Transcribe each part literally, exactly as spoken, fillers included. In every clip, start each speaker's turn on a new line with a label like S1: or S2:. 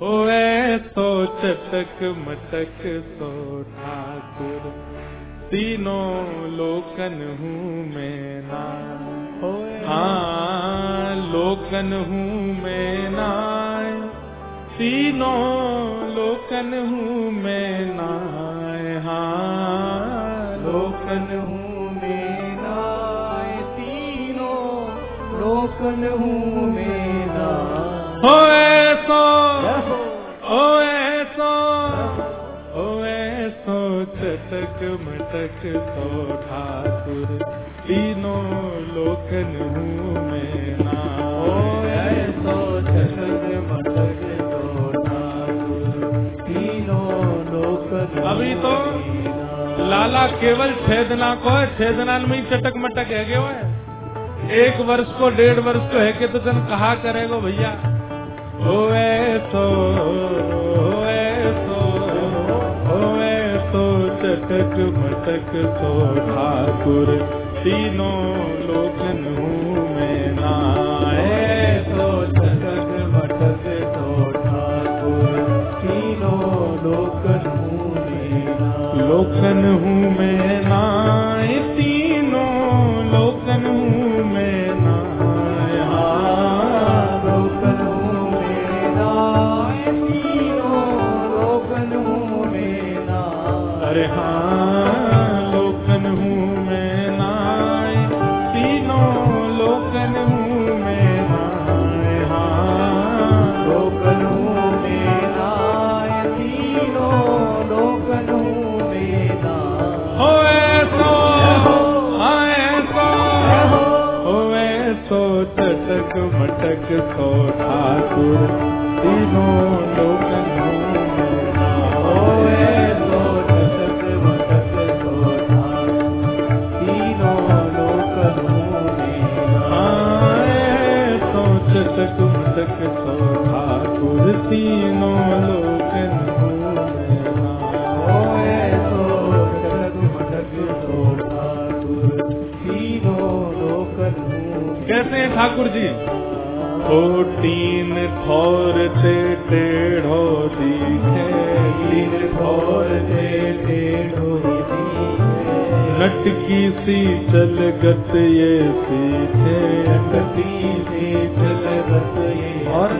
S1: होए तो चटक मटक तो ठाकुर तीनों लोकन हूँ मैं नाय। हाँ लोकन हूँ मैं नाय, तीनों लोकन हूँ मैं नाय। हाँ लोकन हूँ मैं नाय, तीनों लोकन हूँ मैं नाय। होए तो होए तो होए तो चटक मटक तो ठाकुर तीनों लोकन हूँ मैं नाय। होए तो चटक मटक तो ठाकुर तीनों लोकन। अभी तो लाला केवल छेदना को है, छेदना में ही चटक मटक है गए है। एक वर्ष को डेढ़ वर्ष को है के तो जन कहा करेगो भैया। होए तो होए तो होए तो चटक मटक तो ठाकुर तीनों लोकन हूँ मैं नाय। तो चटक मटक तो ठाकुर तीनों लोकन हूँ मैं नाय। लोकन हूँ मैं नाय, तीनों लोकन हूँ मैं नाय। हाँ लोकन हूँ मैं नाय, तीनों लोकन हूँ मैं नाय। अरे हाँ लोकन हूँ मैं नाय, तीनों लोकन हूँ मैं नाय। हाँ लोकन हूँ मैं नाय, तीनों लोकन हूँ मैं नाय। होए तो आए तो होए तो चटक मटक तो ठाकुर तीनों लोकन हूँ मैं नाय। होए तो चटक मटक तो ठाकुर तीनों लोकन हूँ मैं नाय। तो चटक मटक तो ठाकुर तीनों लोकन हूँ मैं नाय। होए तो चटक मटक तो ठाकुर तीनों लोकन हूँ। कैसे हैं ठाकुर जी? ओ तीन ठौर से टेढ़ो दिखे, तीन ठौर से टेढ़ो दिखे। नटकी सी चलगत ये सीखे, नटकी सी चलगत ये और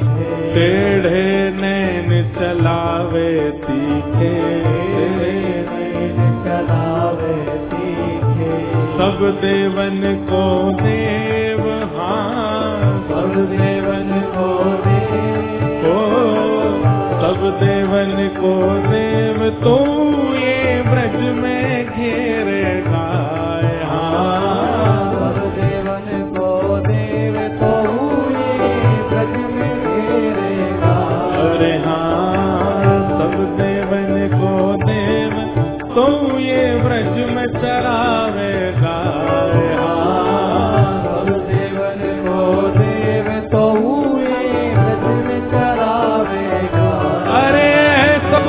S1: टेढ़े नैन चलावे तीखे, टेढ़े नैन चलावे तीखे। सब देवन को देव, हाँ सब देवन को देव, ओ सब देवन को देव तो ये ब्रज में घेरे गाय। हाँ सब देवन को देव तो ये ब्रज में घेरे गाय। अरे हाँ सब देवन को देव तो ये ब्रज में चरावे गाय। हाँ सब देवन को देव तो ये ब्रज में चरावे गाय। अरे सब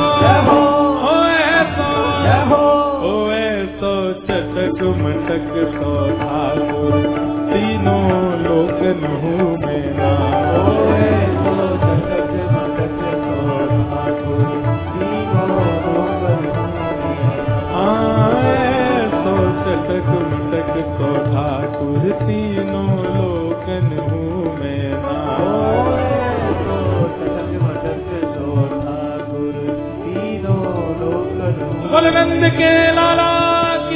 S1: होए तो होए तो चटक मटक तो ठाकुर तीनों लोकन हूँ मैं नाय। होए तो चटक मटक तो ठाकुर तीनों लोकन हूँ। आए तो चटक मटक तो ठाकुर तीनों लोकन हूँ मैं नाय। तो चटक मटक तो ठाकुर तीनों लोकन हूँ। बलनंद के लाला की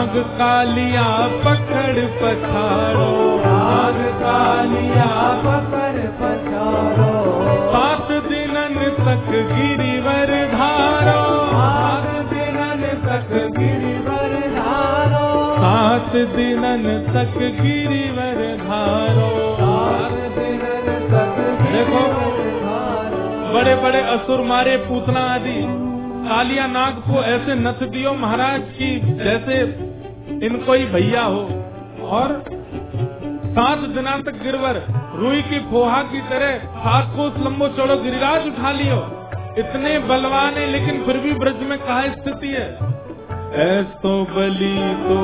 S1: नाग कालिया पकड़ पछाड़ो, नाग कालिया
S2: पकड़ पछाड़ो,
S1: सात दिनन तक गिरिवर धारो,
S2: सात दिनन तक गिरिवर धारो,
S1: सात दिनन तक गिरिवर धारो,
S2: सात दिनन तक
S1: देखो
S2: गिरिवर धारो।
S1: बड़े बड़े असुर मारे, पूतना आदि, कालिया नाग को ऐसे नथ दियो महाराज की जैसे इनको ही भैया हो, और सात दिना तक गिरवर रुई की फोहा की तरह सात कोस लंबो चौड़ो गिरिराज उठा लियो। इतने बलवान है, लेकिन फिर भी ब्रज में कहा स्थिति है? ऐसो बलि तो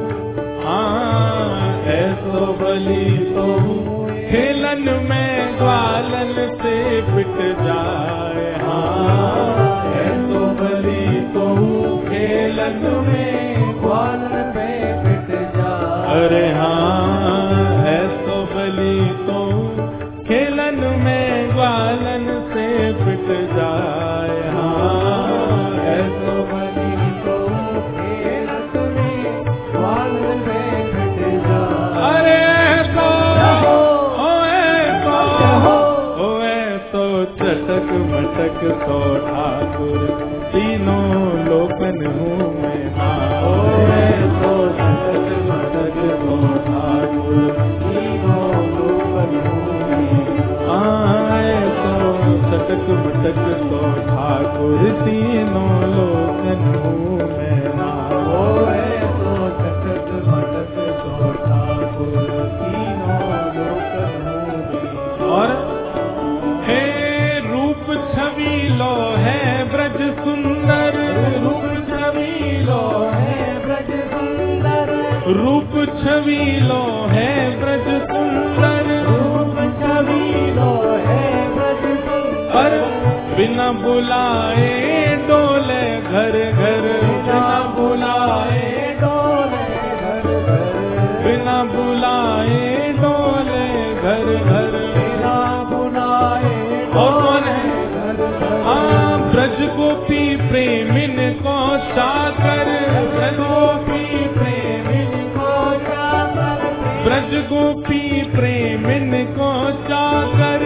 S1: हाँ, ऐसो बलि तो खेलन में ग्वालन से पिट जाए, हाँ ऐसो बलि तो खेलन में
S2: ग्वालन पे पिट जाए,
S1: अरे हाँ ऐसो बलि तो खेलन में ग्वालन से पिट जाए, हाँ ऐसो
S2: बलि तो खेलन में ग्वालन पे पिट जाए।
S1: अरे ऐसो ओ ऐसो ओ ऐसो चटक मटक तो ठाकुर तीनों लोकन हूँ मैं, हाँ ओ ऐसो चटक मटक तो ठाकुर तीनों लोकन हूँ मैं, हाँ ऐसो चटक मटक तो ठाकुर तीनों लोकन हूँ मैं, हाँ
S2: ओ ऐसो चटक मटक तो ठाकुर तीनों लोकन हूँ मैं।
S1: और हे रूप छबीलो है ब्रज सुंदर,
S2: रूप छबीलो है ब्रज सुंदर,
S1: रूप छबीलो है ब्रज सुंदर,
S2: रूप छबीलो है ब्रज सुंदर,
S1: पर बिना बुलाए डोले घर घर,
S2: बिना बुलाए डोले घर घर,
S1: बिना बुलाए डोले घर घर,
S2: बिना बुलाए
S1: और कौन है?
S2: घर घर,
S1: हाँ ब्रज गोपी प्रेमिन को चाकर, ब्रज गोपी प्रेमिन को चाकर, ब्रज गोपी प्रेमिन को चाकर,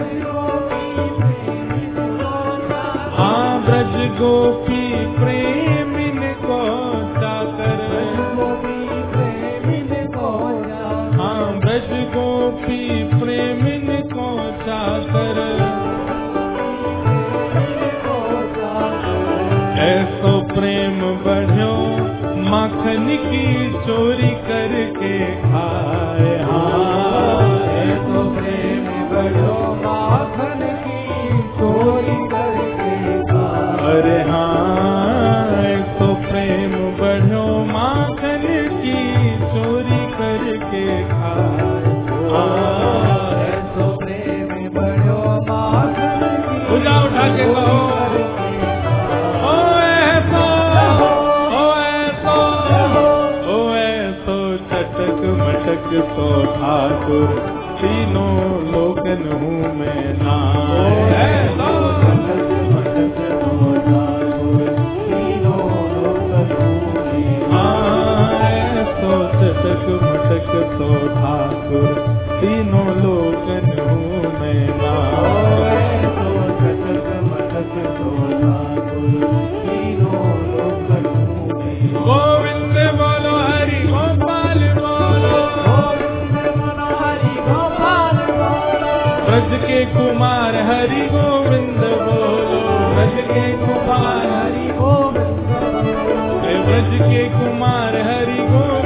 S1: हाँ ब्रज गोपी प्रेमिन को चाकर, हाँ ब्रज गोपी प्रेमिन को चाकर, ऐसो प्रेम बढ़्यो माखन की चोरी करके खाए, हाँ ऐसो प्रेम बढ़्यो
S2: माखन की चोरी करके खाए,
S1: अरे हाँ ऐसो प्रेम बढ़्यो माखन की चोरी करके खाए, हाँ
S2: ऐसो प्रेम बढ़्यो माखन की
S1: भुजा उठा के कहो ओ ऐसो ओ ऐसो ओ ऐसो चटक मटक तो ठाकुर तीनों लोकन हूँ मैं, ना ऐसो
S2: चटक मटक तो ठाकुर तीनों लोकन हूँ मैं,
S1: हाँ ऐसो चटक मटक तो ठाकुर तीनों लोकन हूँ मैं, ना
S2: ऐसो चटक मटक तो ठाकुर तीनों लोकन हूँ मैं।
S1: गोविंद बोलो हरि गोपाल बोलो,
S2: गोविंद मनोहरि गोपाल बोलो,
S1: ब्रज के कुमार हरि गोविंद बोलो, ब्रज के कुमार
S2: हरि गोविंद बोलो,
S1: ब्रज के कुमार हरि गोविंद